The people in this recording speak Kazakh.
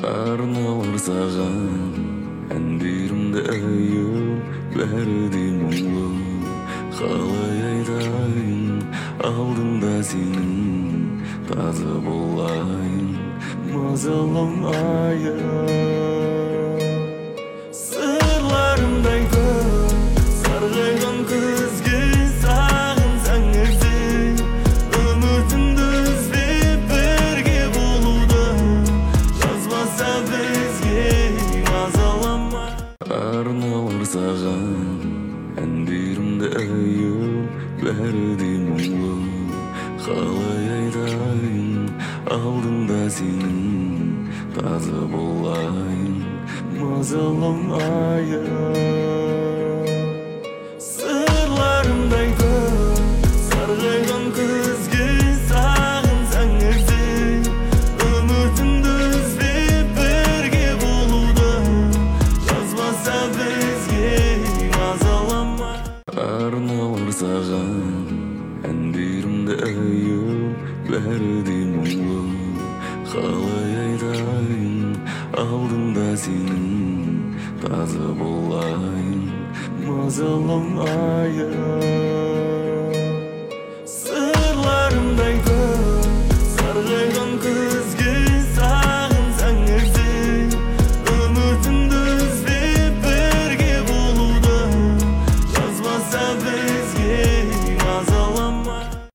Арналар саған әндерімді әйел бәрі мұңлы. Қалай айтайын алдыңда сенің таза болайын мазаламайын. Сырларымдай көп сарғайған күзге сағынсаң ертең үмітімді үзбеп бірге болуды жазбаса бізге мазалама. Арналар саған әндерімді әйел бәрі мұңлы. Қалай айтайын алдыңда сенің таза болайын мазаламайын. Сырларымдай көп сарғайған күзге сағынсаң ертең үмітімді үзбеп бірге болуды жазбаса бізге мазалама. Арналар саған әндерімді әйел бәрі мұңлы. Қалай айтайын алдыңда сенің таза болайын мазаламайын.